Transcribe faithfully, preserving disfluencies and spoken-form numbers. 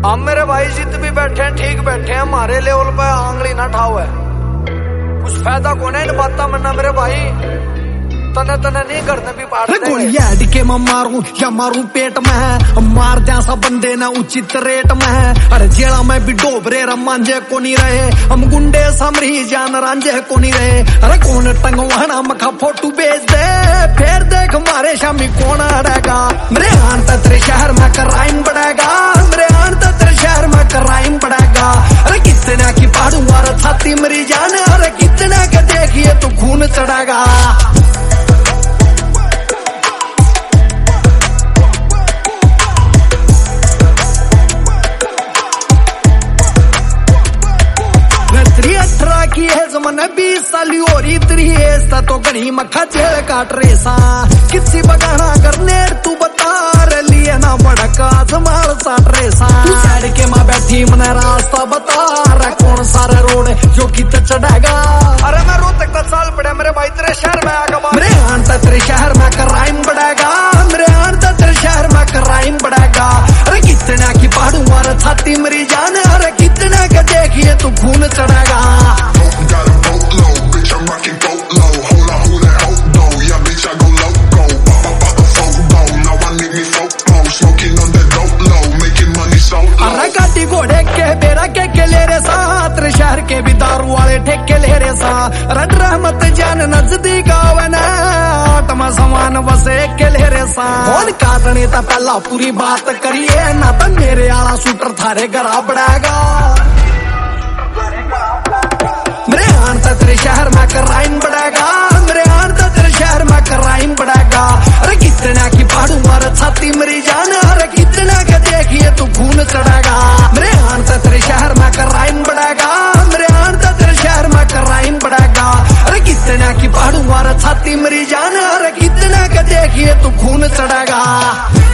हम मेरे भाई जित भी बैठे हैं ठीक बैठे हैं, हमारे लेवल पे आंगली ना ठाओ है। कुछ फायदा कौन है इन बातों में ना मेरे भाई, तने तने नहीं करने भी पार गोलियां अड़के मैं मारूं या मारूं पेट में है, मार दिया सा बंदे ना उचित रेट में है। अरे जेड़ा में भी डोबरे रमांजे को नहीं रहे, हम गुंडे समरी जान रांझे को नहीं रहे। अरे कौन टंगवाना मखा फोटो बेच दे, फिर देख मारे शामी कौन आड़ेगा। मेरे आन तेरे शहर में क्राइम बढ़ेगा, मेरे आन तेरे शहर में क्राइम बढ़ेगा। अरे कितना की पाड़ू और छाती मरी जान, अरे कितना के देखिए तो खून चढ़ेगा। अठारह की है जमाना बीस साली और इतनी है तो गणी मक्खा जेल काट रेसा। किसी बगाना करने तू बता लिए ना बड़का जमाल साट रेसा। साइड के माँ बैठी मने रास्ता बता रहा कौन सारा रोड जो कित चढ़ेगा। अरे मैं रोहतक का साल पड़े मेरे भाई तेरे शहर में आगा, मेरे आन तेरे शहर में क्राइम बढ़ेगा, मेरे आन तेरे शहर में क्राइम बढ़ेगा। अरे कितना की पहाड़ू मार छाती मरी जान, अरे कितना के देखिए तो खून चढ़ेगा। गाड़ी घोड़े के बेरा के के ले रे साथ शहर के भी दारू वाले ठेके ले रे सा। रड रहमत जान नजदीक आवे ना, आत्मा समान बसे के ले रे सा। फोन काटने ता पहला पूरी बात करिए ना, तो मेरे आला शूटर थारे घरा बढ़ेगा। मेरे आन तेरे शहर में क्राइम बढ़ेगा, मेरे आन तेरे शहर में क्राइम बढ़ेगा। अरे कितना की पाड़ू मार छाती मरी जान, अरे कितना के देखिए तो खून चढ़ेगा। मेरे आन तेरे शहर में क्राइम बढ़ेगा, मेरे आन तेरे शहर में क्राइम बढ़ेगा। अरे कितना की पाड़ू मार छाती मरी जान, अरे कितना के देखिए तो खून चढ़ेगा।